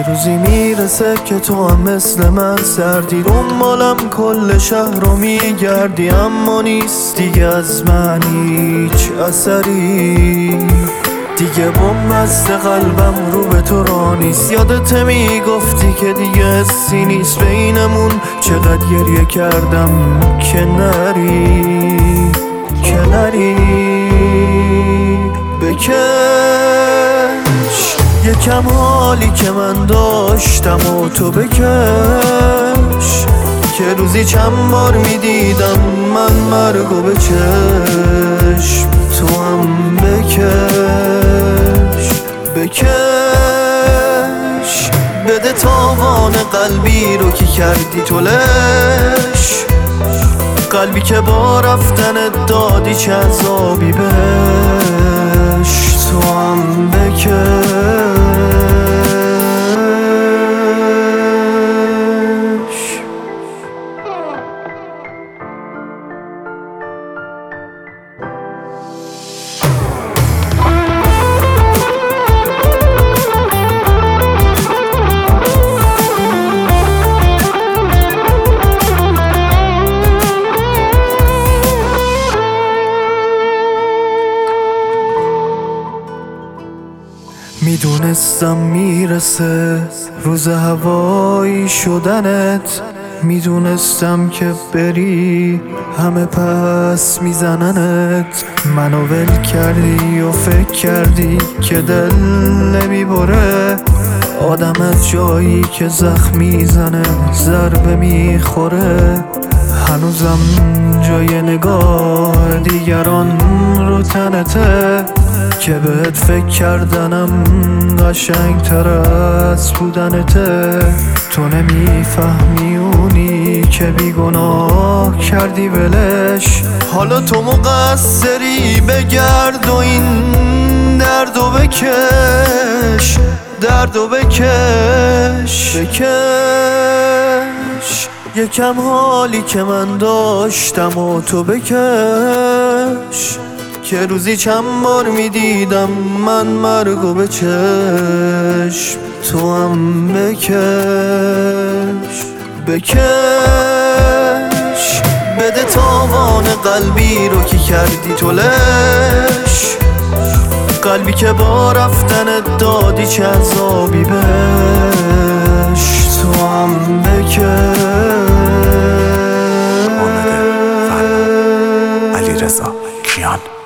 یه روزی میرسه که تو هم مثل من سردی، دنبالم کل شهر رو میگردی، اما نیست دیگه از من هیچ اثری. دیگه بم بست قلبم رو به تو را نیست، یادت میگفتی که دیگه حسی نیست بینمون، چقدر گریه کردم که نری بکش یکم حالی که من داشتم و تو بکش، که روزی چند بار میدیدم من مرگو به چشم، تو هم بکش بده تاوان قلبی رو که کردی تو لش، قلبی که با رفتن دادی چه عذابی بهش، تو هم بکش. میدونستم میرسه روز هوایی شدنت، میدونستم که بری همه پس میزننت، منو ول کردی و فکر کردی که دل نمیبره، آدم از جایی که زخم میزنه ضربه میخوره، هنوزم جای نگاه دیگران رو تنته، که بهت فکر کردنم قشنگ‌تر از بودنته، تو نمیفهمی اونی که بیگناه کردی ولش، حالا تو مقصری بگرد و این دردو بکش یکم حالی که من داشتم و تو بکش، که روزی چند بار میدیدم من مرگو به چشم، تو هم بکش بده تاوان قلبی رو که کردی تو لش، قلبی که با رفتن دادی چه عذابی بهش، تو هم بکش. علیرضا کیان